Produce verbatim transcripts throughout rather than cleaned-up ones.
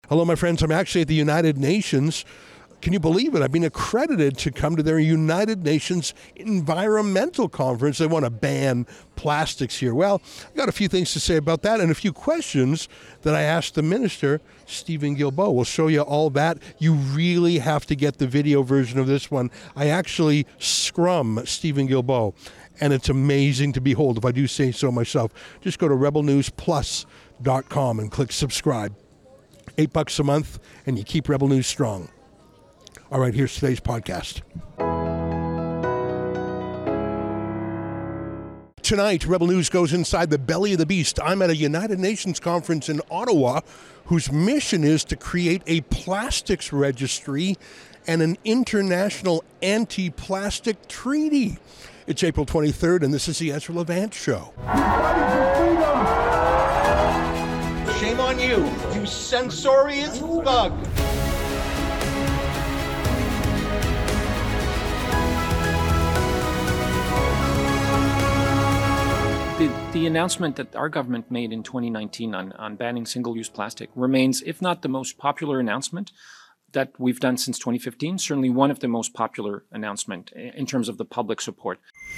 Hello, my friends. I'm actually at the United Nations. Can you believe it? I've been accredited to come to their United Nations Environmental Conference. They want to ban plastics here. Well, I've got a few things to say about that and a few questions that I asked the minister, Steven Guilbeault. We'll show you all that. You really have to get the video version of this one. I actually scrum Steven Guilbeault, and it's amazing to behold, if I do say so myself. Just go to rebel news plus dot com and click subscribe. Eight bucks a month, and you keep Rebel News strong. All right, here's today's podcast. Tonight, Rebel News goes inside the belly of the beast. I'm at a United Nations conference in Ottawa whose mission is to create a plastics registry and an international anti-plastic treaty. It's April twenty-third, and this is the Ezra Levant Show. Shame on you, you censorious thug. The, the announcement that our government made in twenty nineteen on, on banning single-use plastic remains, if not the most popular announcement that we've done since twenty fifteen, certainly one of the most popular announcements in terms of the public support.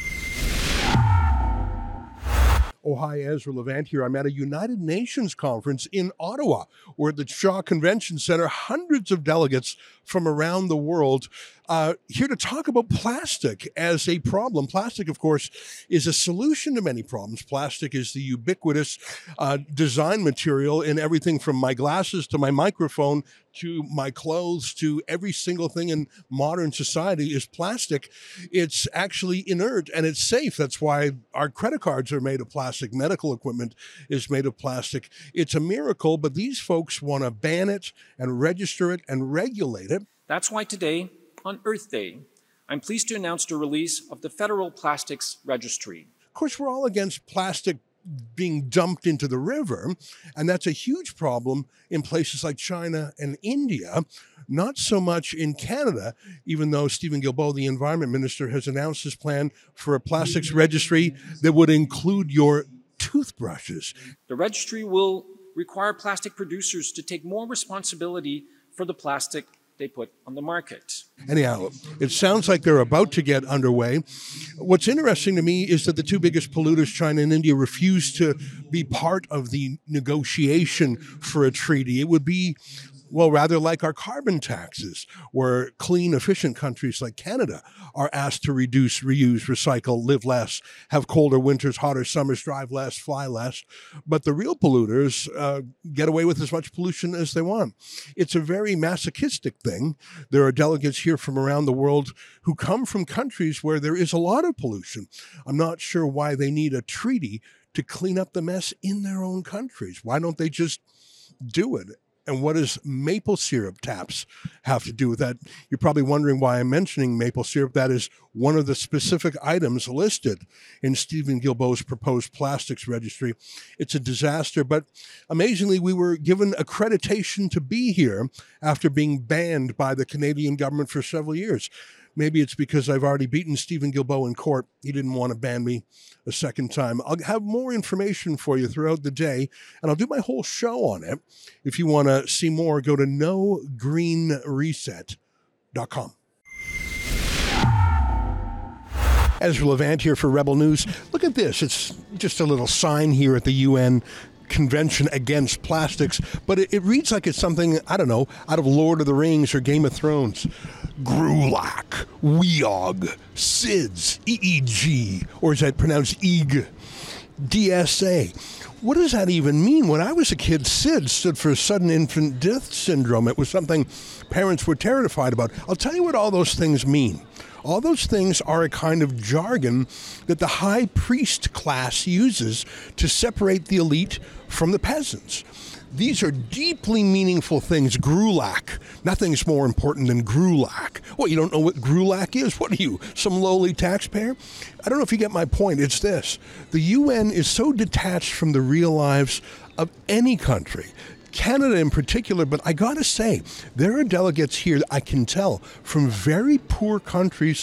Oh, hi, Ezra Levant here. I'm at a United Nations conference in Ottawa. We're at the Shaw Convention Centre, hundreds of delegates from around the world uh, here to talk about plastic as a problem. Plastic, of course, is a solution to many problems. Plastic is the ubiquitous uh, design material in everything from my glasses to my microphone to my clothes to every single thing in modern society is plastic. It's actually inert and it's safe. That's why our credit cards are made of plastic. Medical equipment is made of plastic. It's a miracle, but these folks want to ban it and register it and regulate it. That's why today, on Earth Day, I'm pleased to announce the release of the Federal Plastics Registry. Of course, we're all against plastic being dumped into the river, and that's a huge problem in places like China and India, not so much in Canada, even though Steven Guilbeault, the Environment Minister, has announced his plan for a plastics registry that would include your toothbrushes. The registry will require plastic producers to take more responsibility for the plastic they put on the market. Anyhow, it sounds like they're about to get underway. What's interesting to me is that the two biggest polluters, China and India, refuse to be part of the negotiation for a treaty. It would be, well, rather like our carbon taxes, where clean, efficient countries like Canada are asked to reduce, reuse, recycle, live less, have colder winters, hotter summers, drive less, fly less. But the real polluters uh, get away with as much pollution as they want. It's a very masochistic thing. There are delegates here from around the world who come from countries where there is a lot of pollution. I'm not sure why they need a treaty to clean up the mess in their own countries. Why don't they just do it? And what does maple syrup taps have to do with that? You're probably wondering why I'm mentioning maple syrup. That is one of the specific items listed in Steven Guilbeault's proposed plastics registry. It's a disaster, but amazingly, we were given accreditation to be here after being banned by the Canadian government for several years. Maybe it's because I've already beaten Steven Guilbeault in court. He didn't want to ban me a second time. I'll have more information for you throughout the day, and I'll do my whole show on it. If you want to see more, go to no green reset dot com. Ezra Levant here for Rebel News. Look at this. It's just a little sign here at the U N Convention Against Plastics, but it, it reads like it's something, I don't know, out of Lord of the Rings or Game of Thrones. Grulak, Weog, S I D S, E E G, or is that pronounced E G, D S A. What does that even mean? When I was a kid, S I D S stood for Sudden Infant Death Syndrome. It was something parents were terrified about. I'll tell you what all those things mean. All those things are a kind of jargon that the high priest class uses to separate the elite from the peasants. These are deeply meaningful things. Grulak. Nothing's more important than Grulak. What, you don't know what Grulak is? What are you, some lowly taxpayer? I don't know if you get my point. It's this. The U N is so detached from the real lives of any country, Canada in particular, but I gotta say, there are delegates here, I can tell, from very poor countries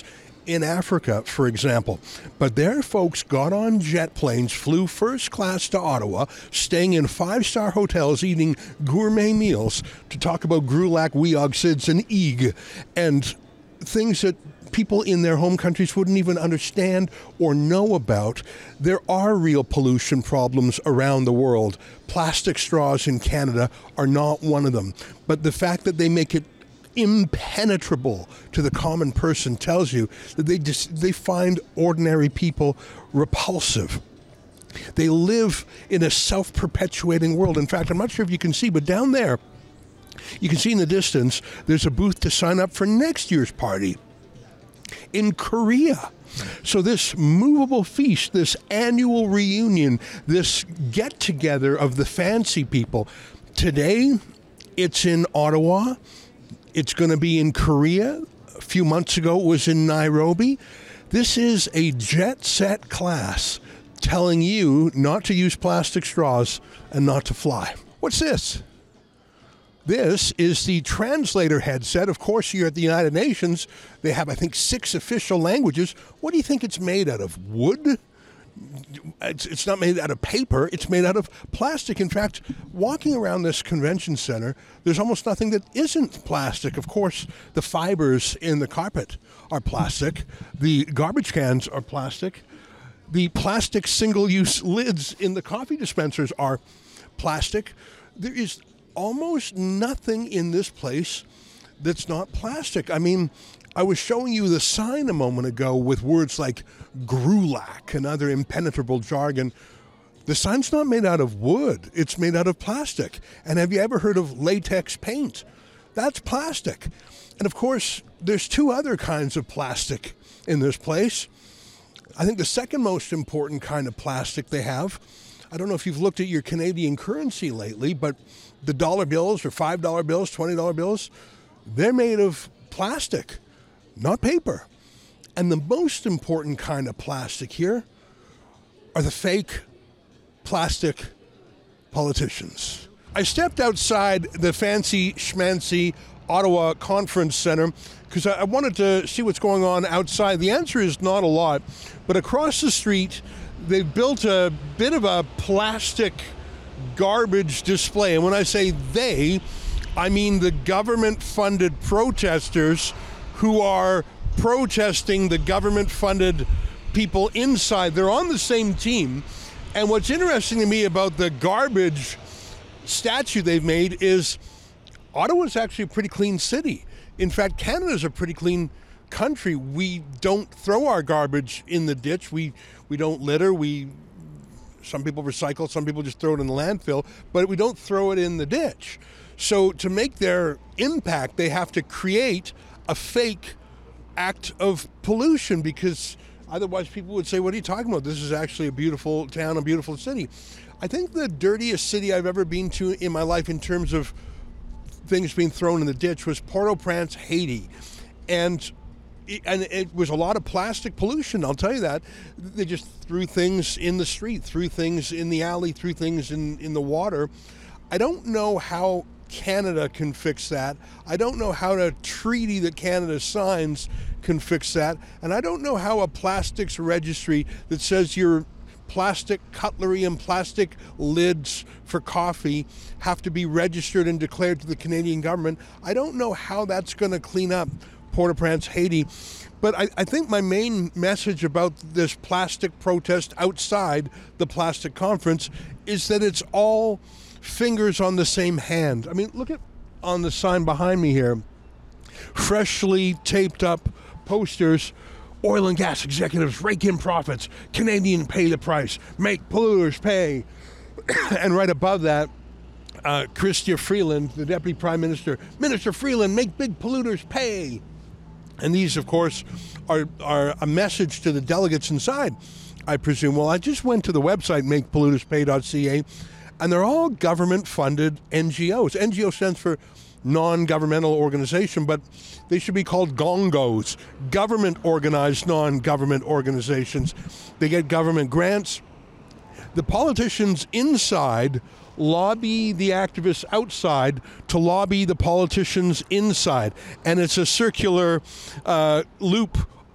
in Africa, for example. But their folks got on jet planes, flew first class to Ottawa, staying in five-star hotels, eating gourmet meals to talk about Grulac, Weog, Sids, and Eeg, and things that people in their home countries wouldn't even understand or know about. There are real pollution problems around the world. Plastic straws in Canada are not one of them. But the fact that they make it impenetrable to the common person tells you that they just they find ordinary people repulsive. They live in a self-perpetuating world. In fact, I'm not sure if you can see, but down there, you can see in the distance, there's a booth to sign up for next year's party in Korea. So this movable feast, this annual reunion, this get-together of the fancy people, today it's in Ottawa. It's going to be in Korea. A few months ago, it was in Nairobi. This is a jet-set class telling you not to use plastic straws and not to fly. What's this? This is the translator headset. Of course, here at the United Nations, they have, I think, six official languages. What do you think it's made out of? Wood? It's, it's not made out of paper. It's made out of plastic. In fact, walking around this convention center, there's almost nothing that isn't plastic. Of course, the fibers in the carpet are plastic. The garbage cans are plastic. The plastic single-use lids in the coffee dispensers are plastic. There is almost nothing in this place that's not plastic. I mean, I was showing you the sign a moment ago with words like Grulac and other impenetrable jargon. The sign's not made out of wood. It's made out of plastic. And have you ever heard of latex paint? That's plastic. And of course, there's two other kinds of plastic in this place. I think the second most important kind of plastic they have, I don't know if you've looked at your Canadian currency lately, but the dollar bills or five dollar bills, twenty dollar bills, they're made of plastic, not paper. And the most important kind of plastic here are the fake plastic politicians. I stepped outside the fancy schmancy Ottawa Conference Center because I wanted to see what's going on outside. The answer is not a lot, but across the street, they've built a bit of a plastic garbage display. And when I say they, I mean the government-funded protesters who are protesting the government-funded people inside. They're on the same team. And what's interesting to me about the garbage statue they've made is Ottawa's actually a pretty clean city. In fact, Canada's a pretty clean country. We don't throw our garbage in the ditch. We we don't litter. We some people recycle, some people just throw it in the landfill, but we don't throw it in the ditch. So to make their impact, they have to create a fake act of pollution, because otherwise people would say, what are you talking about? This is actually a beautiful town, a beautiful city. I think the dirtiest city I've ever been to in my life in terms of things being thrown in the ditch was Port-au-Prince, Haiti. And it, and it was a lot of plastic pollution, I'll tell you that. They just threw things in the street, threw things in the alley, threw things in, in the water. I don't know how Canada can fix that. I don't know how a treaty that Canada signs can fix that. And I don't know how a plastics registry that says your plastic cutlery and plastic lids for coffee have to be registered and declared to the Canadian government. I don't know how that's going to clean up Port-au-Prince, Haiti. But I, I think my main message about this plastic protest outside the plastic conference is that it's all fingers on the same hand. I mean, look at on the sign behind me here. Freshly taped up posters. Oil and gas executives rake in profits. Canadian pay the price. Make polluters pay. And right above that, uh, Chrystia Freeland, the Deputy Prime Minister. Minister Freeland, make big polluters pay. And these, of course, are, are a message to the delegates inside, I presume. Well, I just went to the website, make polluters pay dot c a, and they're all government-funded N G Os. N G O stands for non-governmental organization, but they should be called GONGOs, government-organized non-government organizations. They get government grants. The politicians inside lobby the activists outside to lobby the politicians inside. And it's a circular uh, loop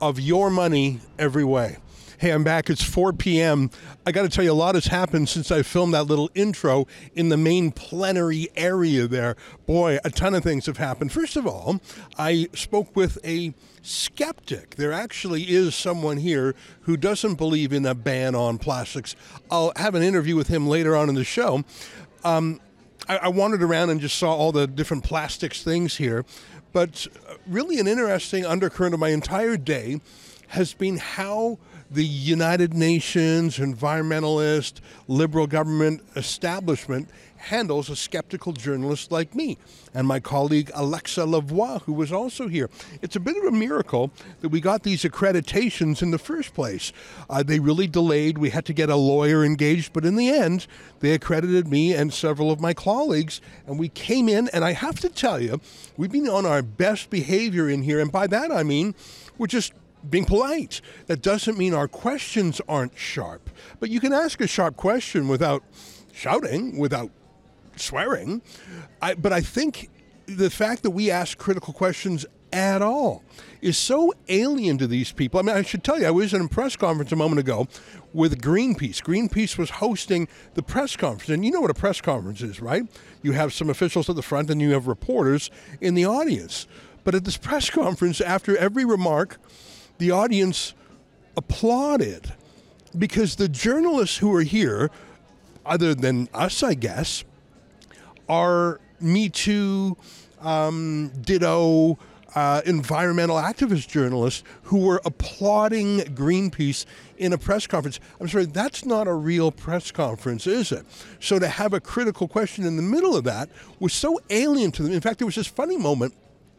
of your money every way. Hey, I'm back. It's four p.m. I got to tell you, a lot has happened since I filmed that little intro in the main plenary area there. Boy, a ton of things have happened. First of all, I spoke with a skeptic. There actually is someone here who doesn't believe in a ban on plastics. I'll have an interview with him later on in the show. Um, I, I wandered around and just saw all the different plastics things here. But really an interesting undercurrent of my entire day has been how the United Nations, environmentalist, liberal government establishment handles a skeptical journalist like me and my colleague Alexa Lavoie, who was also here. It's a bit of a miracle that we got these accreditations in the first place. Uh, they really delayed. We had to get a lawyer engaged, but in the end, they accredited me and several of my colleagues, and we came in, and I have to tell you, we've been on our best behavior in here, and by that I mean we're just being polite. That doesn't mean our questions aren't sharp, but you can ask a sharp question without shouting, without swearing. I, but I think the fact that we ask critical questions at all is so alien to these people. I mean, I should tell you, I was in a press conference a moment ago with Greenpeace. Greenpeace was hosting the press conference, and you know what a press conference is, right? You have some officials at the front and you have reporters in the audience. But at this press conference, after every remark, the audience applauded because the journalists who are here, other than us, I guess, are Me Too, um, ditto, uh, environmental activist journalists who were applauding Greenpeace in a press conference. I'm sorry, that's not a real press conference, is it? So to have a critical question in the middle of that was so alien to them. In fact, there was this funny moment.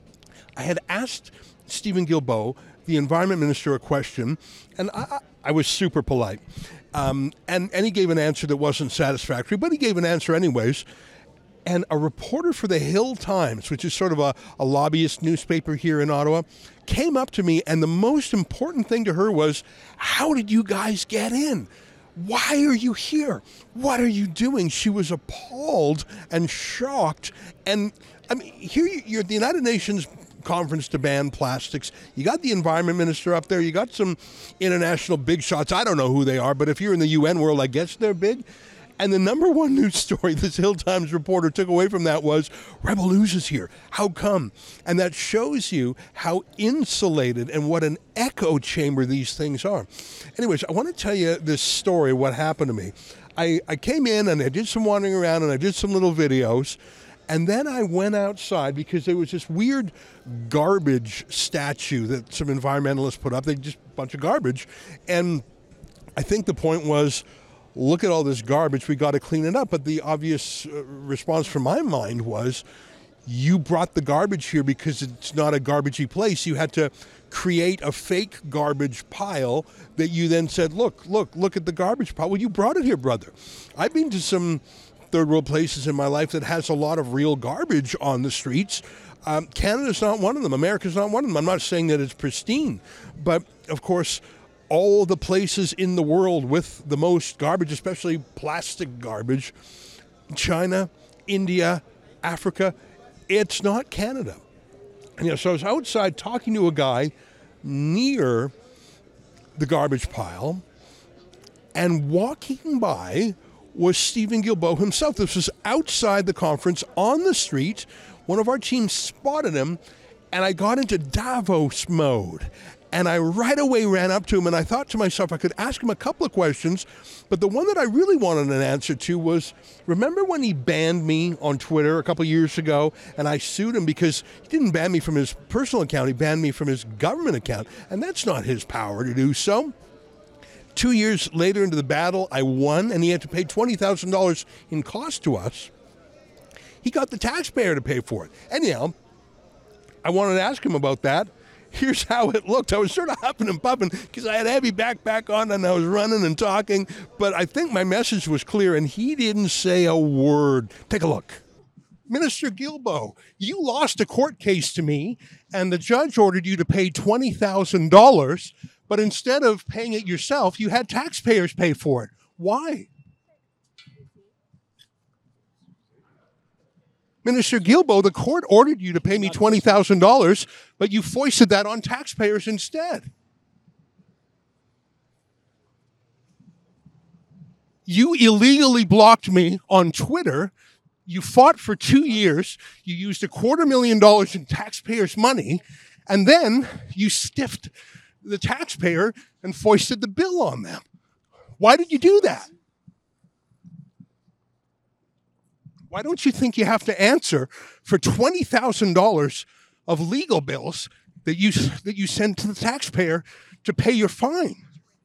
I had asked Steven Guilbeault, the environment minister, a question, and I, I was super polite. Um, and, and he gave an answer that wasn't satisfactory, but he gave an answer anyways. And a reporter for the Hill Times, which is sort of a, a lobbyist newspaper here in Ottawa, came up to me, and the most important thing to her was, how did you guys get in? Why are you here? What are you doing? She was appalled and shocked. And I mean, here you're at the United Nations conference to ban plastics. You got the environment minister up there. You got some international big shots. I don't know who they are, but if you're in the U N world, I guess they're big. And the number one news story this Hill Times reporter took away from that was, Rebel News is here. How come? And that shows you how insulated and what an echo chamber these things are. Anyways, I want to tell you this story, what happened to me. I, I came in and I did some wandering around and I did some little videos. And then I went outside because there was this weird garbage statue that some environmentalists put up. They just a bunch of garbage. And I think the point was, look at all this garbage, we got to clean it up. But the obvious uh, response from my mind was, you brought the garbage here because it's not a garbagey place. You had to create a fake garbage pile that you then said, look, look, look at the garbage pile. Well, you brought it here, brother. I've been to some third world places in my life that has a lot of real garbage on the streets. Um, Canada's not one of them. America's not one of them. I'm not saying that it's pristine, but of course, all the places in the world with the most garbage, especially plastic garbage, China, India, Africa, it's not Canada. And, you know, so I was outside talking to a guy near the garbage pile, and walking by was Steven Guilbeault himself. This was outside the conference on the street. One of our teams spotted him, and I got into Davos mode. And I right away ran up to him, and I thought to myself I could ask him a couple of questions, but the one that I really wanted an answer to was, remember when he banned me on Twitter a couple of years ago, and I sued him because he didn't ban me from his personal account, he banned me from his government account, and that's not his power to do so. Two years later into the battle, I won, and he had to pay twenty thousand dollars in cost to us. He got the taxpayer to pay for it. Anyhow, I wanted to ask him about that. Here's how it looked. I was sort of huffing and puffing because I had a heavy backpack on and I was running and talking, but I think my message was clear, and he didn't say a word. Take a look. Minister Guilbeault, you lost a court case to me, and the judge ordered you to pay twenty thousand dollars, but instead of paying it yourself, you had taxpayers pay for it. Why? Minister Guilbeault, the court ordered you to pay me twenty thousand dollars, but you foisted that on taxpayers instead. You illegally blocked me on Twitter. You fought for two years. You used a quarter million dollars in taxpayers' money. And then you stiffed the taxpayer and foisted the bill on them. Why did you do that? Why don't you think you have to answer for twenty thousand dollars of legal bills that you, that you send to the taxpayer to pay your fine?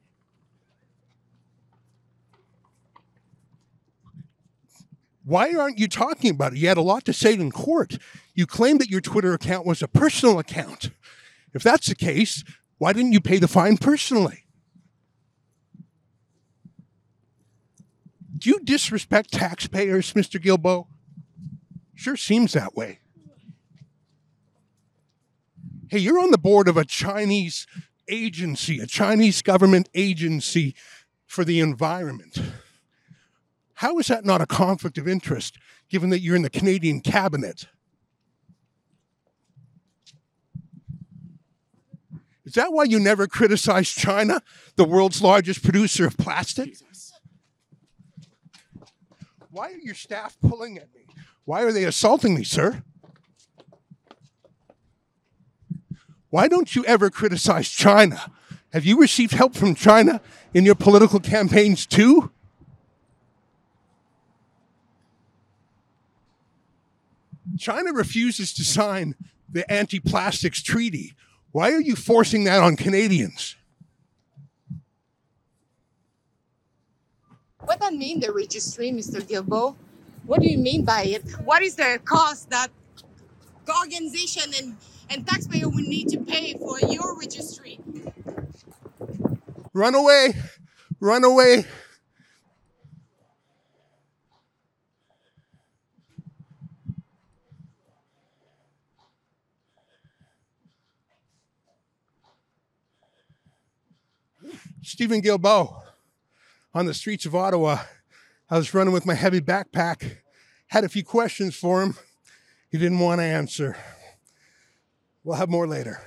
Why aren't you talking about it? You had a lot to say in court. You claimed that your Twitter account was a personal account. If that's the case, why didn't you pay the fine personally? Do you disrespect taxpayers, Mister Guilbeault? Sure seems that way. Hey, you're on the board of a Chinese agency, a Chinese government agency for the environment. How is that not a conflict of interest, given that you're in the Canadian cabinet? Is that why you never criticized China, the world's largest producer of plastic? Why are your staff pulling at me? Why are they assaulting me, sir? Why don't you ever criticize China? Have you received help from China in your political campaigns too? China refuses to sign the anti-plastics treaty. Why are you forcing that on Canadians? What does that mean, the registry, Mister Guilbeault? What do you mean by it? What is the cost that the organization and, and taxpayer will need to pay for your registry? Run away! Run away! Steven Guilbeault, on the streets of Ottawa. I was running with my heavy backpack, had a few questions for him. He didn't want to answer. We'll have more later.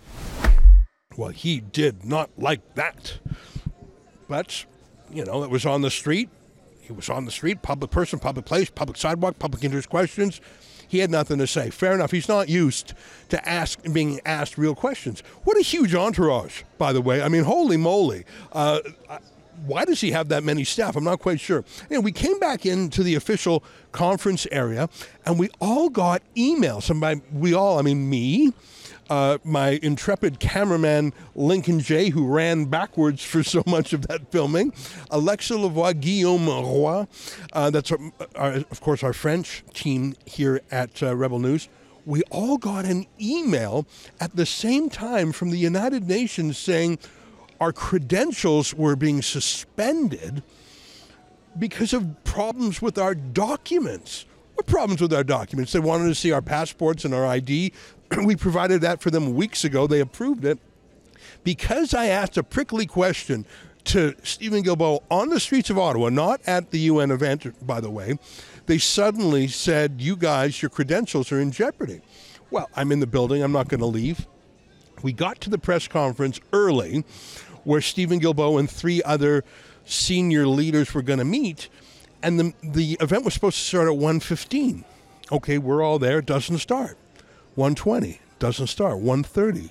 Well, he did not like that. But, you know, it was on the street. He was on the street, public person, public place, public sidewalk, public interest questions. He had nothing to say. Fair enough. He's not used to ask being asked real questions. What a huge entourage, by the way. I mean, holy moly. Uh, why does he have that many staff? I'm not quite sure. And we came back into the official conference area, and we all got emails. And by we all, I mean me, uh, my intrepid cameraman, Lincoln J., who ran backwards for so much of that filming, Alexa Lavoie, Guillaume Roy, uh, that's, our, our, of course, our French team here at uh, Rebel News. We all got an email at the same time from the United Nations saying our credentials were being suspended because of problems with our documents. What problems with our documents? They wanted to see our passports and our I D. We provided that for them weeks ago. They approved it. Because I asked a prickly question to Steven Guilbeault on the streets of Ottawa, not at the U N event, by the way, they suddenly said, you guys, your credentials are in jeopardy. Well, I'm in the building. I'm not going to leave. We got to the press conference early where Steven Guilbeault and three other senior leaders were going to meet, and the, the event was supposed to start at one fifteen. Okay, we're all there. It doesn't start. one twenty. Doesn't start. one thirty.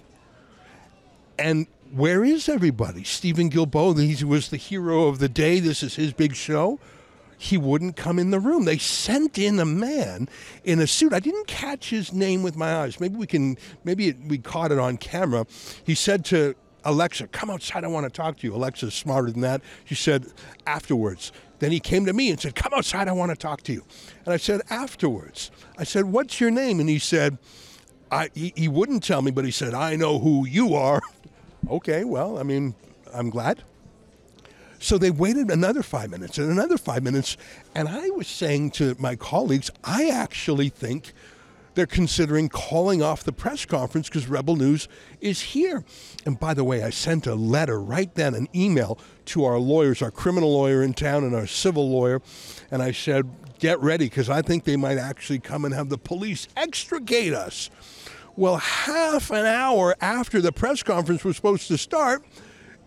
And where is everybody? Steven Guilbeault, he was the hero of the day. This is his big show. He wouldn't come in the room. They sent in a man in a suit. I didn't catch his name with my eyes. Maybe we can, maybe it, we caught it on camera. He said to Alexa, come outside, I want to talk to you. Alexa's smarter than that. She said, afterwards. Then he came to me and said, come outside, I want to talk to you. And I said, afterwards. I said, what's your name? And he said, I, he, he wouldn't tell me, but he said, I know who you are. Okay, well, I mean, I'm glad. So they waited another five minutes and another five minutes. And I was saying to my colleagues, I actually think they're considering calling off the press conference because Rebel News is here. And by the way, I sent a letter right then, an email to our lawyers, our criminal lawyer in town and our civil lawyer. And I said, get ready, because I think they might actually come and have the police extricate us. Well, half an hour after the press conference was supposed to start,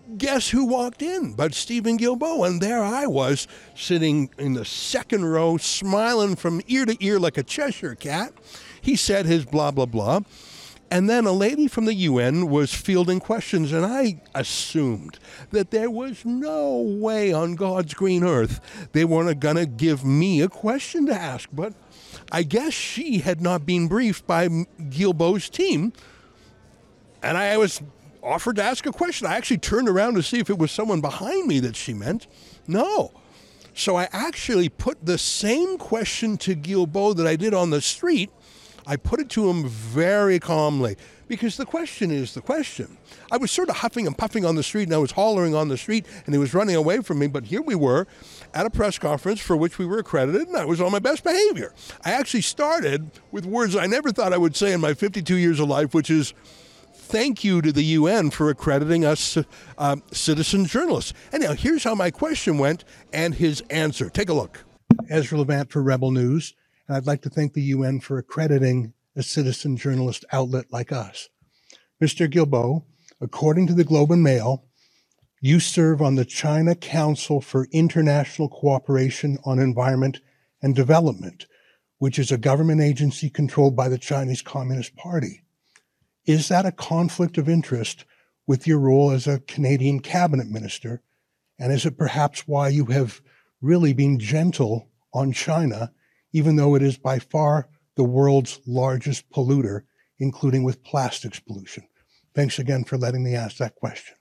guess who walked in but Steven Guilbeault? And there I was, sitting in the second row, smiling from ear to ear like a Cheshire cat. He said his blah, blah, blah. And then a lady from the U N was fielding questions, and I assumed that there was no way on God's green earth they weren't going to give me a question to ask. But I guess she had not been briefed by Guilbeault's team, and I was offered to ask a question. I actually turned around to see if it was someone behind me that she meant. No. So I actually put the same question to Guilbeault that I did on the street. I put it to him very calmly, because the question is the question. I was sort of huffing and puffing on the street, and I was hollering on the street, and he was running away from me. But here we were at a press conference for which we were accredited, and I was on my best behavior. I actually started with words I never thought I would say in my fifty-two years of life, which is, thank you to the U N for accrediting us uh, citizen journalists. And now here's how my question went and his answer. Take a look. Ezra Levant for Rebel News. And I'd like to thank the U N for accrediting a citizen journalist outlet like us. Mister Guilbeault, according to the Globe and Mail, you serve on the China Council for International Cooperation on Environment and Development, which is a government agency controlled by the Chinese Communist Party. Is that a conflict of interest with your role as a Canadian cabinet minister? And is it perhaps why you have really been gentle on China, even though it is by far the world's largest polluter, including with plastics pollution? Thanks again for letting me ask that question.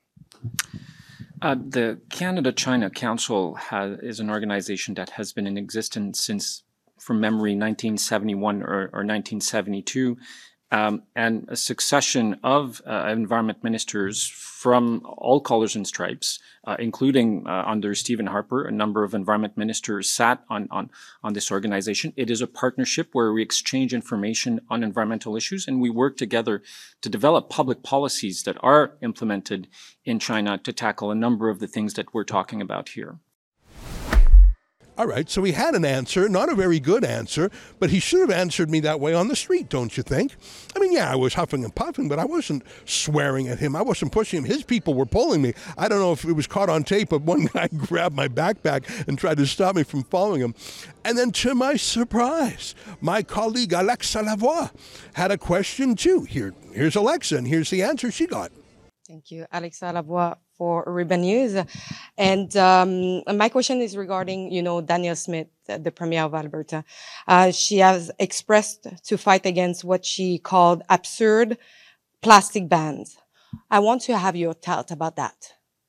Uh, the Canada-China Council has, is an organization that has been in existence since, from memory, nineteen seventy-one or, or nineteen seventy-two. Um, and a succession of uh, environment ministers from all colors and stripes, uh, including uh, under Stephen Harper, a number of environment ministers sat on, on, on this organization. It is a partnership where we exchange information on environmental issues, and we work together to develop public policies that are implemented in China to tackle a number of the things that we're talking about here. All right, so he had an answer, not a very good answer, but he should have answered me that way on the street, don't you think? I mean, yeah, I was huffing and puffing, but I wasn't swearing at him. I wasn't pushing him. His people were pulling me. I don't know if it was caught on tape, but one guy grabbed my backpack and tried to stop me from following him. And then to my surprise, my colleague Alexa Lavoie had a question too. Here, here's Alexa, and here's the answer she got. Thank you, Alexa Lavoie for Rebel News. And um, my question is regarding, you know, Danielle Smith, the Premier of Alberta. Uh, she has expressed to fight against what she called absurd plastic bans. I want to have your thought about that.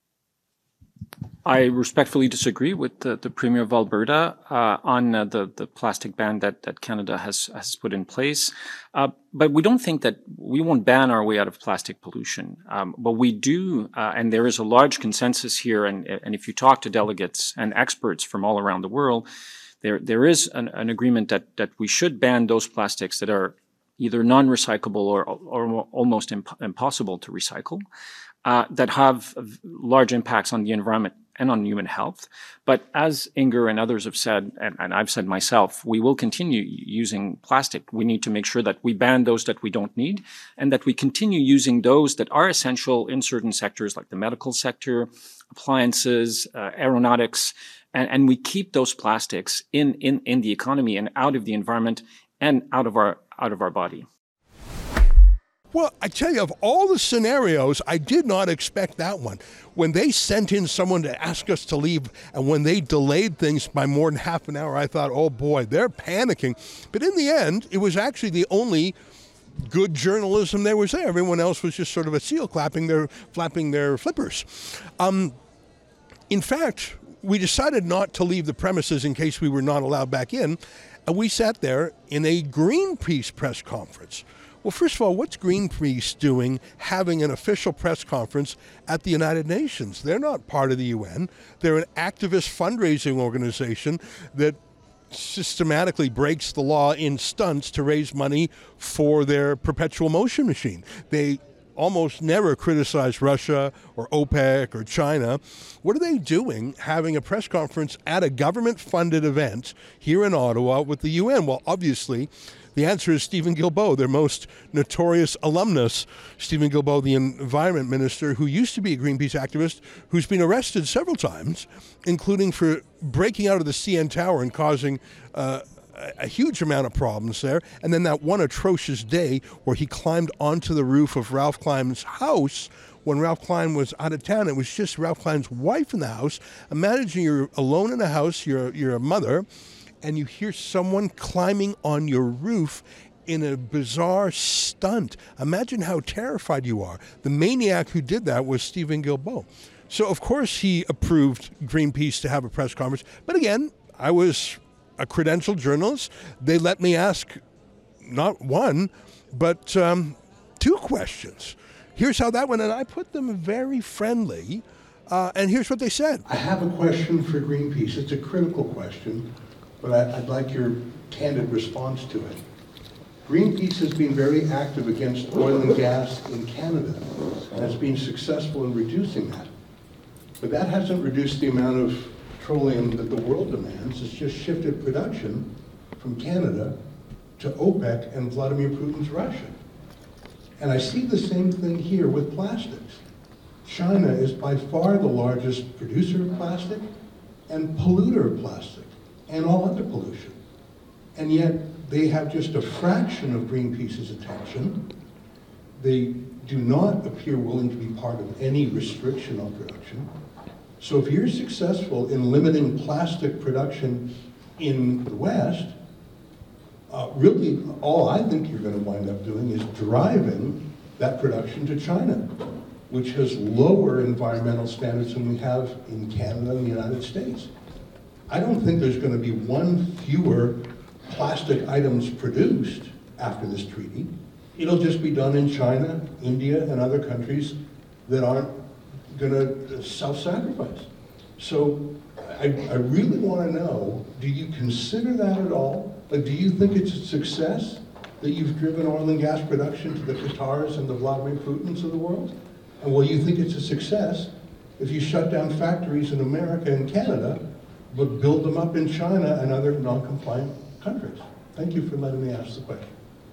I respectfully disagree with the, the Premier of Alberta uh, on uh, the, the plastic ban that, that Canada has, has put in place. Uh, but we don't think that we won't ban our way out of plastic pollution. Um, but we do, uh, and there is a large consensus here, and, and if you talk to delegates and experts from all around the world, there there is an, an agreement that, that we should ban those plastics that are either non-recyclable or, or almost imp- impossible to recycle, uh, that have large impacts on the environment and on human health. But as Inger and others have said, and, and I've said myself, we will continue using plastic. We need to make sure that we ban those that we don't need, and that we continue using those that are essential in certain sectors like the medical sector, appliances, uh, aeronautics, and, and we keep those plastics in, in, in the economy and out of the environment and out of our out of our body. Well, I tell you, of all the scenarios, I did not expect that one. When they sent in someone to ask us to leave, and when they delayed things by more than half an hour, I thought, oh boy, they're panicking. But in the end, it was actually the only good journalism there was there. Everyone else was just sort of a seal clapping their, flapping their flippers. Um, in fact, we decided not to leave the premises in case we were not allowed back in, and we sat there in a Greenpeace press conference. Well, first of all, what's Greenpeace doing having an official press conference at the United Nations? They're not part of the U N. They're an activist fundraising organization that systematically breaks the law in stunts to raise money for their perpetual motion machine. They almost never criticize Russia or OPEC or China. What are they doing having a press conference at a government-funded event here in Ottawa with the U N? Well, obviously, The answer is Stephen Guilbeault, their most notorious alumnus. Stephen Guilbeault, the environment minister, who used to be a Greenpeace activist, who's been arrested several times, including for breaking out of the C N Tower and causing uh, a huge amount of problems there. And then that one atrocious day where he climbed onto the roof of Ralph Klein's house when Ralph Klein was out of town. It was just Ralph Klein's wife in the house. Imagine you're alone in a house, you're, you're a mother, and you hear someone climbing on your roof in a bizarre stunt. Imagine how terrified you are. The maniac who did that was Stephen Guilbeault. So, of course, he approved Greenpeace to have a press conference. But again, I was a credentialed journalist. They let me ask not one, but um, two questions. Here's how that went, and I put them very friendly, uh, and here's what they said. I have a question for Greenpeace. It's a critical question, but I, I'd like your candid response to it. Greenpeace has been very active against oil and gas in Canada, and has been successful in reducing that. But that hasn't reduced the amount of petroleum that the world demands. It's just shifted production from Canada to OPEC and Vladimir Putin's Russia. And I see the same thing here with plastics. China is by far the largest producer of plastic and polluter of plastic and all other pollution. And yet they have just a fraction of Greenpeace's attention. They do not appear willing to be part of any restriction on production. So if you're successful in limiting plastic production in the West, Uh, really, all I think you're going to wind up doing is driving that production to China, which has lower environmental standards than we have in Canada and the United States. I don't think there's going to be one fewer plastic items produced after this treaty. It'll just be done in China, India, and other countries that aren't going to self-sacrifice. So I, I really want to know, do you consider that at all? Like, do you think it's a success that you've driven oil and gas production to the Qatars and the Vladimir Putins of the world? And will you think it's a success if you shut down factories in America and Canada, but build them up in China and other non-compliant countries? Thank you for letting me ask the question.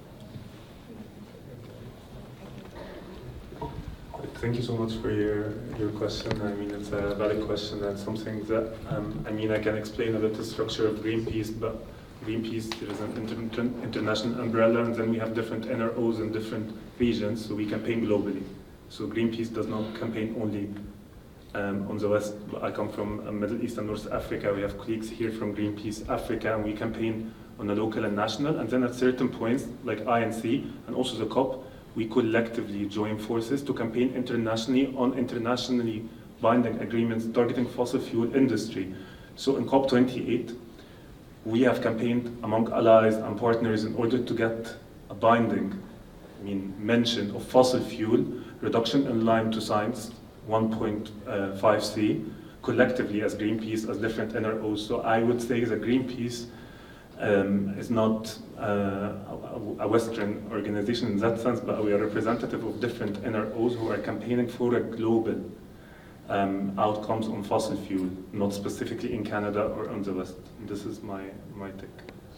Thank you so much for your, your question. I mean, it's a valid question and something that, um, I mean, I can explain a bit the structure of Greenpeace, but Greenpeace, there is an inter international umbrella, and then we have different N R Os in different regions, so we campaign globally. So Greenpeace does not campaign only um, on the West. I come from uh, Middle East and North Africa. We have colleagues here from Greenpeace Africa, and we campaign on a local and national, and then at certain points, like I N C, and also the COP, we collectively join forces to campaign internationally on internationally binding agreements targeting fossil fuel industry. So in COP twenty-eight, we have campaigned among allies and partners in order to get a binding, I mean, mention of fossil fuel reduction in line to science one point five C, collectively as Greenpeace, as different N R Os. So I would say that Greenpeace um, is not uh, a Western organization in that sense, but we are representative of different N R Os who are campaigning for a global Um, outcomes on fossil fuel, not specifically in Canada or on the West. And this is my, my take.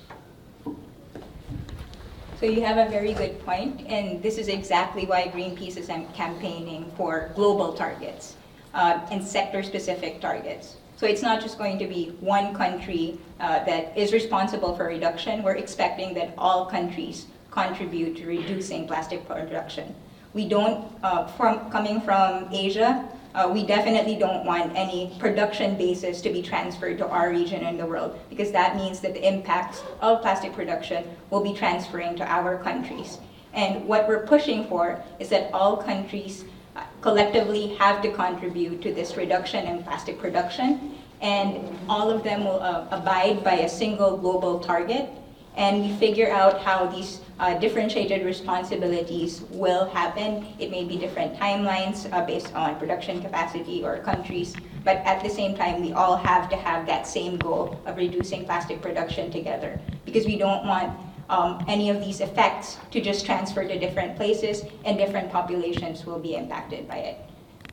So you have a very good point, and this is exactly why Greenpeace is campaigning for global targets uh, and sector-specific targets. So it's not just going to be one country uh, that is responsible for reduction. We're expecting that all countries contribute to reducing plastic production. We don't, uh, from coming from Asia, Uh, we definitely don't want any production bases to be transferred to our region in the world, because that means that the impacts of plastic production will be transferring to our countries. And what we're pushing for is that all countries uh, collectively have to contribute to this reduction in plastic production, and all of them will uh, abide by a single global target. And we figure out how these uh, differentiated responsibilities will happen. It may be different timelines uh, based on production capacity or countries, but at the same time, we all have to have that same goal of reducing plastic production together, because we don't want um, any of these effects to just transfer to different places, and different populations will be impacted by it.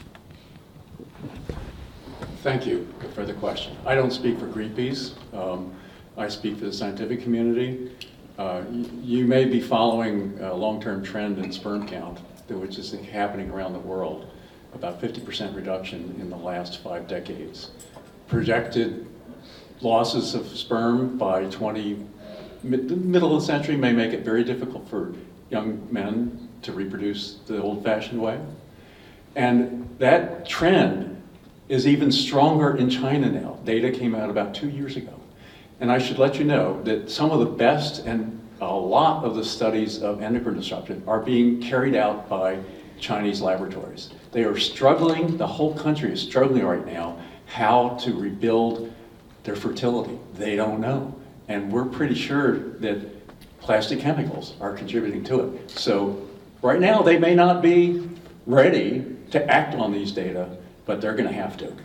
Thank you for the question. I don't speak for Greenpeace. Um, I speak for the scientific community. Uh, you, you may be following a long-term trend in sperm count, which is happening around the world, about fifty percent reduction in the last five decades. Projected losses of sperm by twenty, mid, the middle of the century may make it very difficult for young men to reproduce the old-fashioned way. And that trend is even stronger in China now. Data came out about two years ago. And I should let you know that some of the best and a lot of the studies of endocrine disruption are being carried out by Chinese laboratories. They are struggling, the whole country is struggling right now, how to rebuild their fertility. They don't know. And we're pretty sure that plastic chemicals are contributing to it. So right now they may not be ready to act on these data, but they're gonna have to.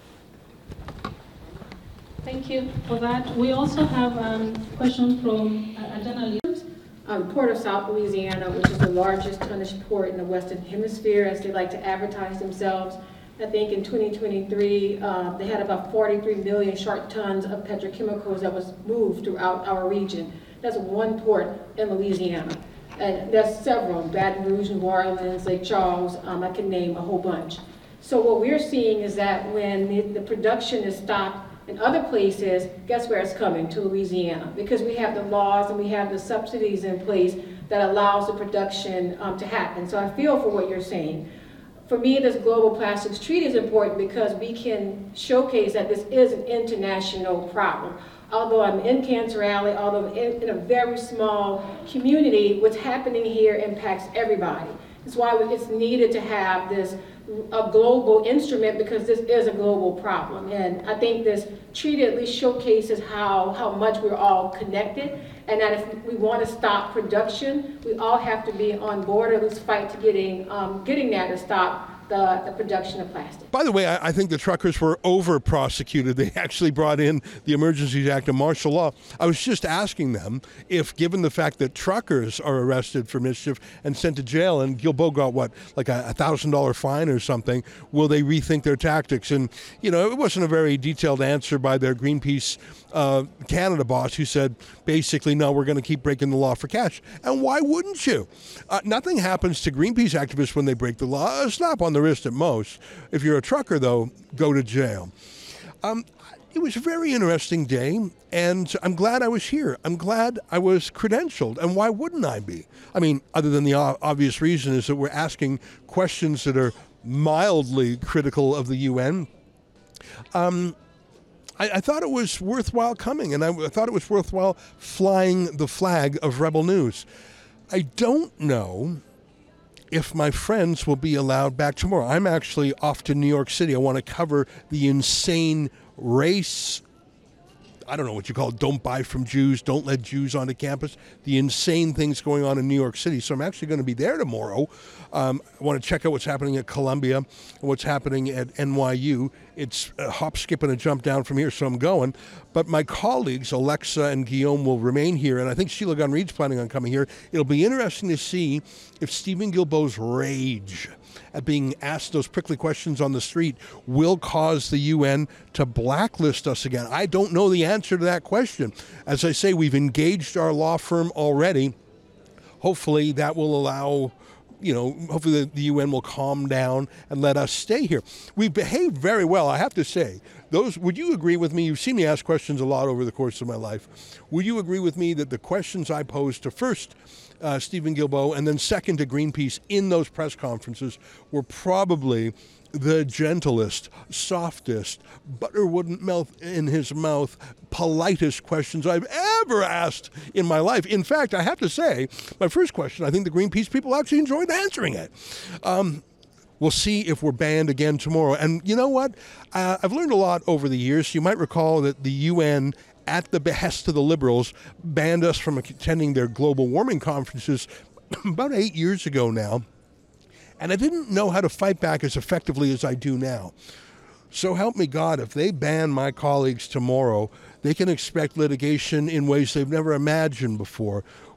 Thank you for that. We also have a um, question from a, a journalist. Um, Port of South Louisiana, which is the largest tonnage port in the Western Hemisphere, as they like to advertise themselves. I think in twenty twenty-three, uh, they had about forty-three million short tons of petrochemicals that was moved throughout our region. That's one port in Louisiana. And there's several, Baton Rouge, New Orleans, Lake Charles, um, I can name a whole bunch. So what we're seeing is that when the, the production is stopped in other places, guess where it's coming? To Louisiana, because we have the laws and we have the subsidies in place that allows the production um, to happen. So I feel for what you're saying. For me, this Global Plastics Treaty is important because we can showcase that this is an international problem. Although I'm in Cancer Alley, although in, in a very small community, what's happening here impacts everybody. That's why it's needed to have this a global instrument, because this is a global problem. And I think this treaty at least showcases how, how much we're all connected, and that if we want to stop production, we all have to be on board, or at least fight to getting, um, getting there to stop the, the production of plastic. By the way, I, I think the truckers were over-prosecuted. They actually brought in the Emergencies Act and martial law. I was just asking them if, given the fact that truckers are arrested for mischief and sent to jail, and Guilbeault got, what, like a one thousand dollars fine or something, will they rethink their tactics? And, you know, it wasn't a very detailed answer by their Greenpeace uh, Canada boss, who said, basically, no, we're going to keep breaking the law for cash. And why wouldn't you? Uh, nothing happens to Greenpeace activists when they break the law. A slap on the wrist at most. If you're a trucker, though, go to jail. Um, it was a very interesting day, and I'm glad I was here. I'm glad I was credentialed, and why wouldn't I be? I mean, other than the obvious reason is that we're asking questions that are mildly critical of the U N. Um, I, I thought it was worthwhile coming, and I, I thought it was worthwhile flying the flag of Rebel News. I don't know if my friends will be allowed back tomorrow. I'm actually off to New York City. I want to cover the insane race, I don't know what you call it, don't buy from Jews, don't let Jews onto campus, the insane things going on in New York City. So I'm actually going to be there tomorrow. Um, I want to check out what's happening at Columbia and what's happening at N Y U. It's a hop, skip, and a jump down from here, so I'm going. But my colleagues, Alexa and Guillaume, will remain here, and I think Sheila Gunn-Reid's planning on coming here. It'll be interesting to see if Steven Guilbeault's rage at being asked those prickly questions on the street will cause the U N to blacklist us again. I don't know the answer to that question. As I say, we've engaged our law firm already. Hopefully that will allow, you know, hopefully the, the U N will calm down and let us stay here. We've behaved very well, I have to say. Those, would you agree with me? You've seen me ask questions a lot over the course of my life. Would you agree with me that the questions I posed to first uh, Steven Guilbeault and then second to Greenpeace in those press conferences were probably the gentlest, softest, butter wouldn't melt in his mouth, politest questions I've ever asked in my life. In fact, I have to say, my first question, I think the Greenpeace people actually enjoyed answering it. Um, We'll see if we're banned again tomorrow. And you know what? Uh, I've learned a lot over the years. You might recall that the U N, at the behest of the liberals, banned us from attending their global warming conferences about eight years ago now. And I didn't know how to fight back as effectively as I do now. So help me God, if they ban my colleagues tomorrow, they can expect litigation in ways they've never imagined before.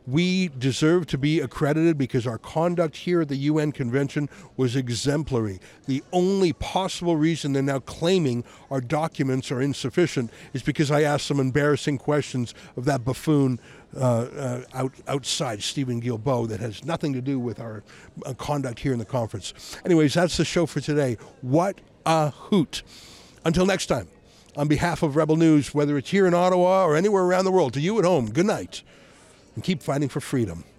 We deserve to be accredited because our conduct here at the U N Convention was exemplary. The only possible reason they're now claiming our documents are insufficient is because I asked some embarrassing questions of that buffoon uh, uh, out, outside, Stephen Guilbeault, that has nothing to do with our uh, conduct here in the conference. Anyways, that's the show for today. What a hoot. Until next time, on behalf of Rebel News, whether it's here in Ottawa or anywhere around the world, to you at home, good night, and keep fighting for freedom.